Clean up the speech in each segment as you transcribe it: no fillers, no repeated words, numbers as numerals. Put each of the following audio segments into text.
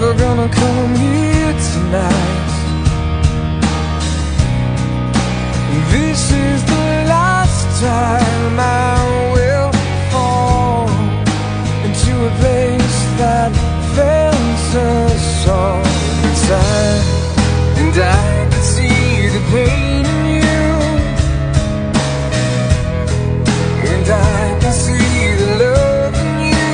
ever gonna come here tonight. This is the last time I will fall into a place that fails us all the time. And I can see the pain in you, and I can see the love in you.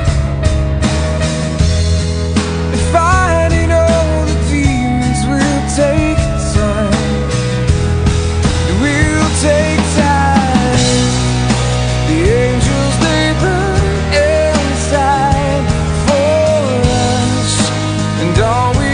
Fighting all the demons will take time. It will take time. The angels, they burn inside for us. And are we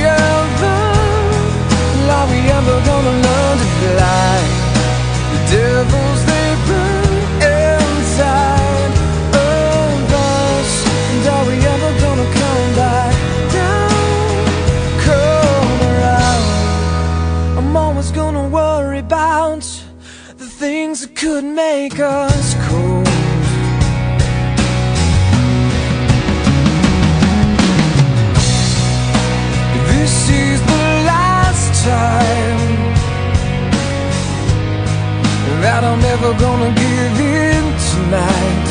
ever gonna learn to fly? The devils, they burn inside of us. And are we ever gonna come back down, come around? I'm always gonna worry about the things that could make us cold. This is the last time that I'm ever gonna give in tonight.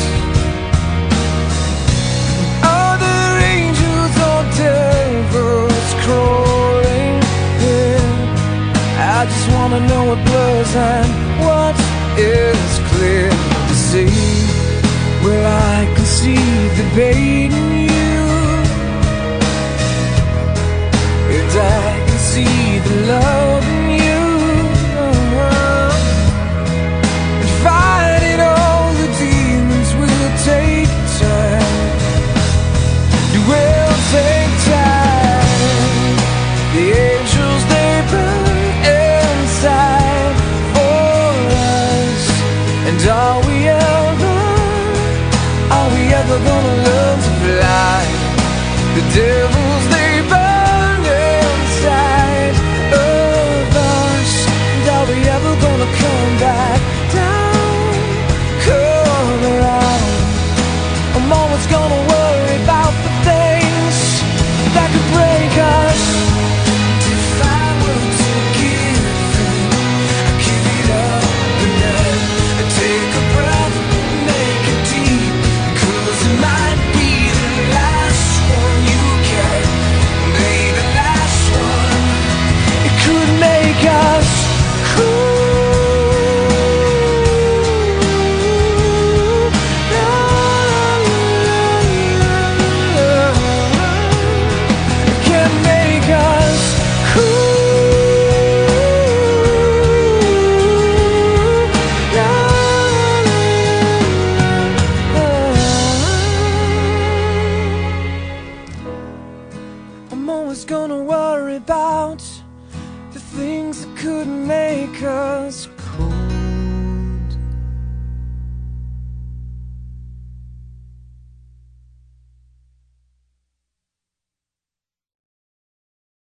Other angels or devils crawling in, I just wanna know what blurs and what is clear to see. Well, I can see the pain in you, and I can see the love in you. And fighting all the demons will take time. It will take time. The angels, they burn inside for us. And are we ever gonna learn to fly? The devils, they burn inside of us. And are we ever gonna come back down, come around? I'm always gonna worry about the things that could break us. If I were to give in, I'd give it up and take a breath, make it deep, 'cause it might be the last one you get, maybe the last one. It could make us cool. It can make us I'm always gonna worry about the things that could make us